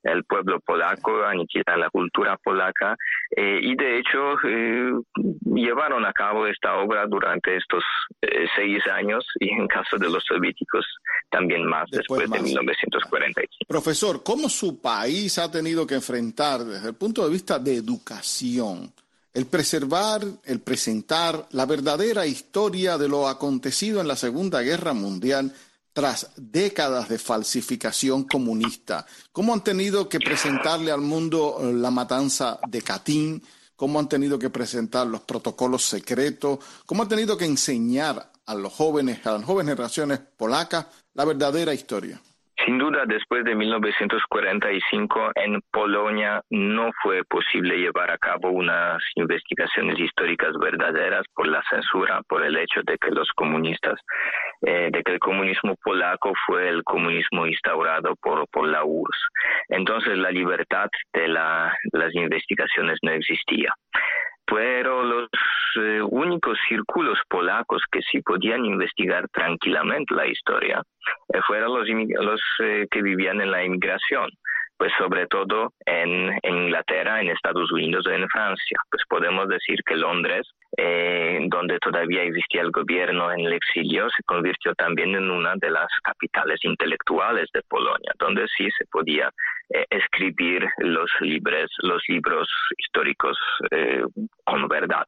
el pueblo polaco, aniquilar la cultura polaca, y de hecho llevaron a cabo esta obra durante estos 6 años, y en caso de los soviéticos también más después de 1945. Profesor, ¿cómo su país ha tenido que enfrentar desde el punto de vista de educación el preservar, el presentar la verdadera historia de lo acontecido en la Segunda Guerra Mundial tras décadas de falsificación comunista? ¿Cómo han tenido que presentarle al mundo la matanza de Katyn? ¿Cómo han tenido que presentar los protocolos secretos? ¿Cómo han tenido que enseñar a los jóvenes, a las jóvenes generaciones polacas, la verdadera historia? Sin duda, después de 1945, en Polonia no fue posible llevar a cabo unas investigaciones históricas verdaderas por la censura, por el hecho de que los comunistas, de que el comunismo polaco fue el comunismo instaurado por la URSS. Entonces, la libertad de las investigaciones no existía. Pero los únicos círculos polacos que sí podían investigar tranquilamente la historia fueron los que vivían en la inmigración, pues sobre todo en Inglaterra, en Estados Unidos o en Francia. Pues podemos decir que Londres, donde todavía existía el gobierno en el exilio, se convirtió también en una de las capitales intelectuales de Polonia, donde sí se podía escribir los libros históricos con verdad.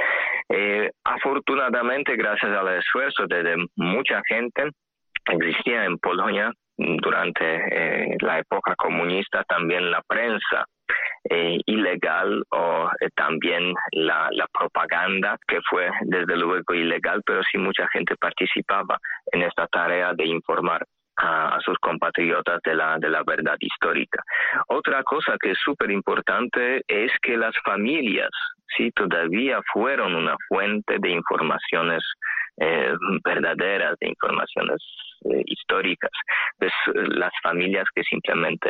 Afortunadamente, gracias al esfuerzo de mucha gente, existía en Polonia durante la época comunista también la prensa ilegal o también la propaganda, que fue desde luego ilegal, pero sí mucha gente participaba en esta tarea de informar a sus compatriotas de la verdad histórica. Otra cosa que es súper importante es que las familias sí todavía fueron una fuente de informaciones verdaderas, de informaciones históricas. Pues las familias que simplemente,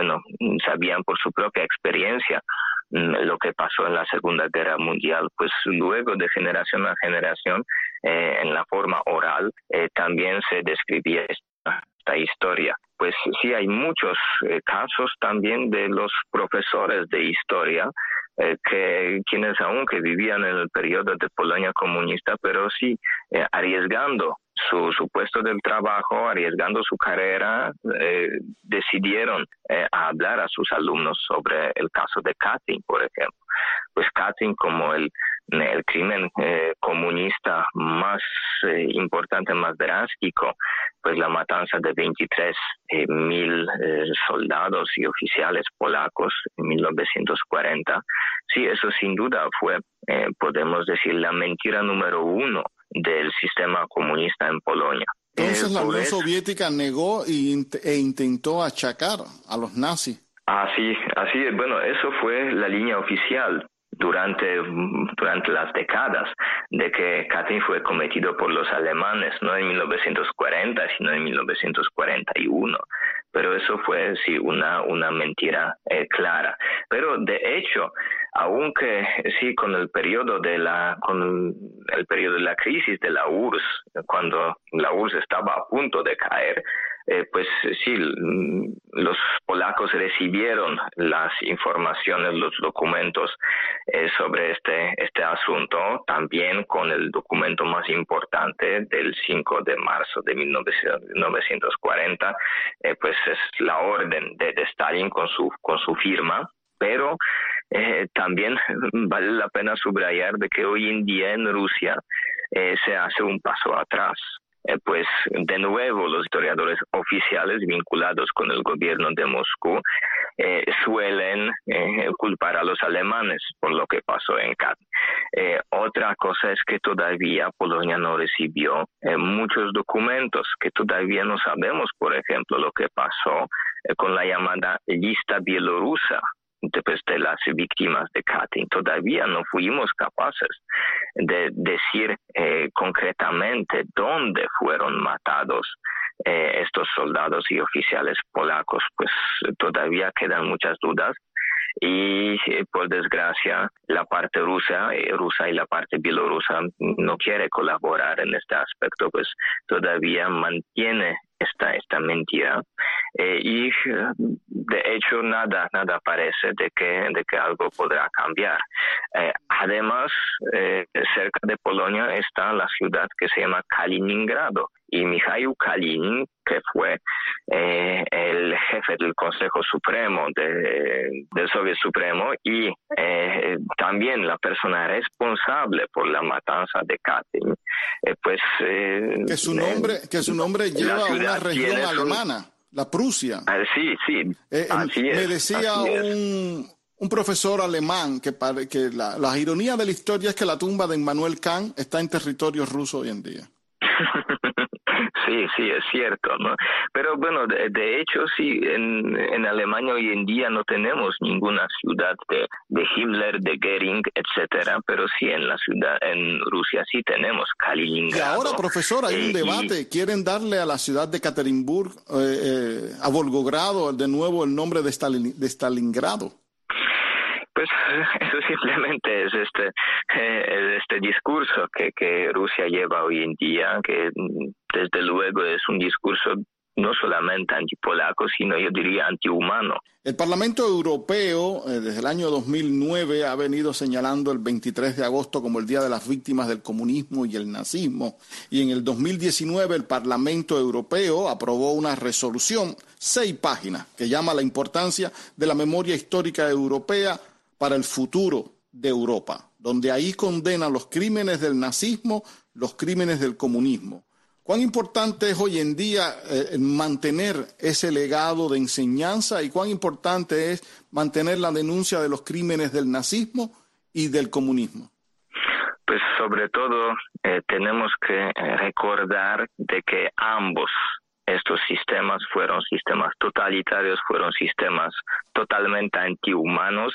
sabían por su propia experiencia lo que pasó en la Segunda Guerra Mundial, pues luego de generación a generación, en la forma oral, también se describía esta historia. Pues sí, hay muchos casos también de los profesores de historia, quienes aunque vivían en el periodo de Polonia comunista, pero sí arriesgando su puesto del trabajo, arriesgando su carrera, decidieron hablar a sus alumnos sobre el caso de Katyn, por ejemplo. Pues Katyn, como el crimen comunista más importante, más drástico, pues la matanza de 23,000 soldados y oficiales polacos en 1940. Sí, eso sin duda fue, podemos decir, la mentira número 1 del sistema comunista en Polonia. Entonces la Unión Soviética negó e intentó achacar a los nazis. Así es. Bueno, eso fue la línea oficial durante las décadas de que Katyn fue cometido por los alemanes, no en 1940, sino en 1941. Pero eso fue, sí, una mentira clara. Pero de hecho, aunque sí, con el periodo de la crisis de la URSS, cuando la URSS estaba a punto de caer, pues sí, los polacos recibieron las informaciones, los documentos sobre este asunto, también con el documento más importante del 5 de marzo de 1940, pues es la orden de Stalin con su firma, pero también vale la pena subrayar de que hoy en día en Rusia se hace un paso atrás. Pues de nuevo los historiadores oficiales vinculados con el gobierno de Moscú suelen culpar a los alemanes por lo que pasó en Katyn. Otra cosa es que todavía Polonia no recibió muchos documentos, que todavía no sabemos, por ejemplo, lo que pasó con la llamada lista bielorrusa de las víctimas de Katyn. Todavía no fuimos capaces de decir concretamente dónde fueron matados estos soldados y oficiales polacos. Pues todavía quedan muchas dudas. y por desgracia la parte rusa y la parte bielorrusa no quiere colaborar en este aspecto, pues todavía mantiene esta mentira, y de hecho nada parece de que algo podrá cambiar. Además, cerca de Polonia está la ciudad que se llama Kaliningrado, y Mikhail Kalinin, que fue el jefe del Consejo Supremo del Soviet Supremo y también la persona responsable por la matanza de Katyn, pues que su nombre lleva a una región alemana, la Prusia. Sí, así me es. decía un profesor alemán que la ironía de la historia es que la tumba de Immanuel Kant está en territorio ruso hoy en día. Sí, es cierto, ¿no? Pero bueno, de hecho, sí, en Alemania hoy en día no tenemos ninguna ciudad de Himmler, de Goering, etcétera, pero sí en Rusia sí tenemos Kaliningrado. Y ahora, profesor, hay un debate. Quieren darle a la ciudad de Ekaterinburg, a Volgogrado, de nuevo el nombre de Stalingrado. Pues eso simplemente es este discurso que Rusia lleva hoy en día, que desde luego es un discurso no solamente antipolaco, sino yo diría antihumano. El Parlamento Europeo, desde el año 2009, ha venido señalando el 23 de agosto como el Día de las Víctimas del Comunismo y el Nazismo. Y en el 2019 el Parlamento Europeo aprobó una resolución, 6 páginas, que llama la importancia de la memoria histórica europea para el futuro de Europa, donde ahí condena los crímenes del nazismo, los crímenes del comunismo. ¿Cuán importante es hoy en día mantener ese legado de enseñanza y cuán importante es mantener la denuncia de los crímenes del nazismo y del comunismo? Pues sobre todo tenemos que recordar de que ambos estos sistemas fueron sistemas totalitarios, fueron sistemas totalmente antihumanos,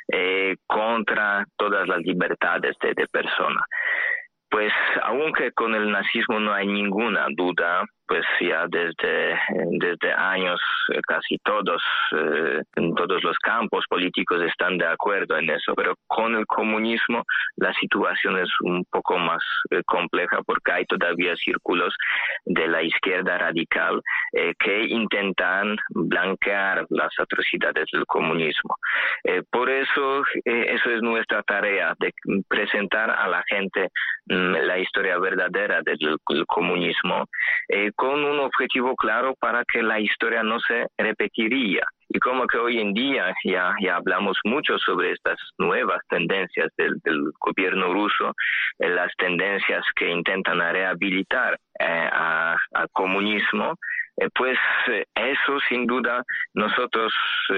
contra todas las libertades de persona. Pues aunque con el nazismo no hay ninguna duda, pues ya desde años casi todos, en todos los campos políticos están de acuerdo en eso, pero con el comunismo la situación es un poco más compleja porque hay todavía círculos de la izquierda radical que intentan blanquear las atrocidades del comunismo. Por eso, eso es nuestra tarea, de presentar a la gente la historia verdadera del comunismo, con un objetivo claro para que la historia no se repetiría. Y como que hoy en día ya hablamos mucho sobre estas nuevas tendencias del gobierno ruso, las tendencias que intentan rehabilitar al comunismo, pues eso sin duda nosotros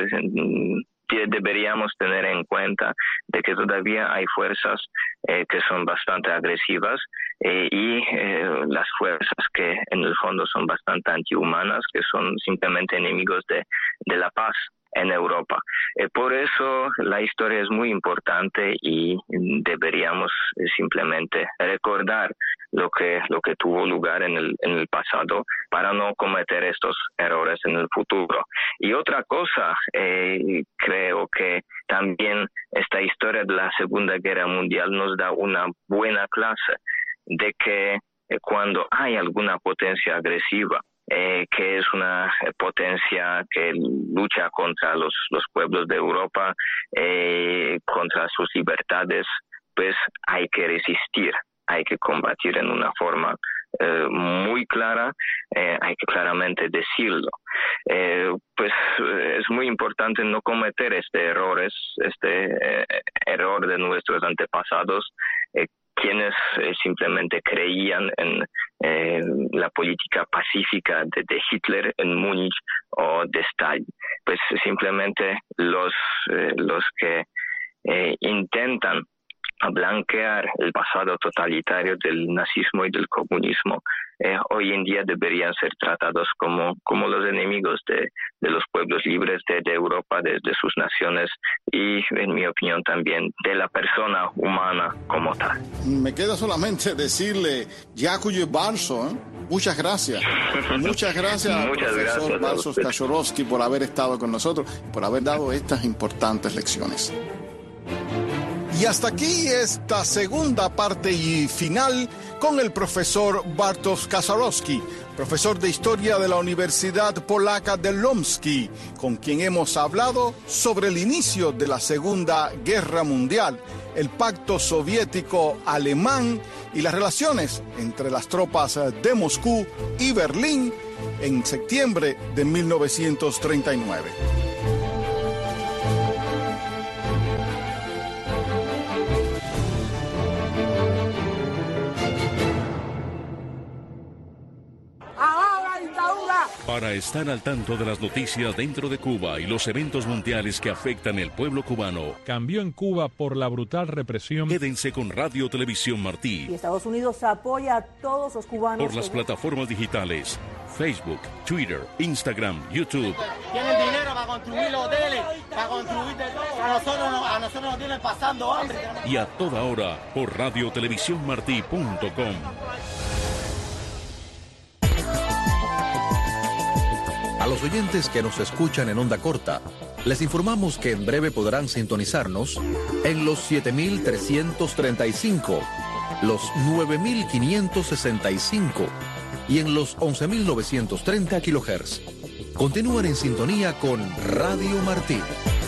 deberíamos tener en cuenta de que todavía hay fuerzas que son bastante agresivas y las fuerzas que en el fondo son bastante antihumanas, que son simplemente enemigos de la paz en Europa. Por eso la historia es muy importante y deberíamos simplemente recordar lo que tuvo lugar en el pasado para no cometer estos errores en el futuro. Y otra cosa, creo que también esta historia de la Segunda Guerra Mundial nos da una buena clase de que cuando hay alguna potencia agresiva, que es una potencia que lucha contra los pueblos de Europa, contra sus libertades, pues hay que resistir, hay que combatir en una forma muy clara, hay que claramente decirlo. Pues es muy importante no cometer este error de nuestros antepasados, quienes simplemente creían en la política pacífica de Hitler en Múnich o de Stalin. Pues simplemente los que intentan blanquear el pasado totalitario del nazismo y del comunismo, hoy en día deberían ser tratados como los enemigos de los pueblos libres de Europa, de sus naciones y, en mi opinión, también de la persona humana como tal. Me queda solamente decirle, Dziękuję bardzo, muchas gracias. Muchas gracias al profesor Bartosz Kaczorowski por haber estado con nosotros y por haber dado estas importantes lecciones. Y hasta aquí esta segunda parte y final con el profesor Bartosz Kaczorowski, profesor de Historia de la Universidad Polaca de Łomża, con quien hemos hablado sobre el inicio de la Segunda Guerra Mundial, el pacto soviético-alemán y las relaciones entre las tropas de Moscú y Berlín en septiembre de 1939. Para estar al tanto de las noticias dentro de Cuba y los eventos mundiales que afectan el pueblo cubano, cambió en Cuba por la brutal represión. Quédense con Radio Televisión Martí. Y Estados Unidos apoya a todos los cubanos por las plataformas digitales Facebook, Twitter, Instagram, YouTube. Tienen dinero para construir los hoteles, para construir de todo. A nosotros nos tienen pasando hambre. Y a toda hora por radiotelevisiónmartí.com. A los oyentes que nos escuchan en onda corta, les informamos que en breve podrán sintonizarnos en los 7.335, los 9.565 y en los 11.930 kHz. Continúan en sintonía con Radio Martí.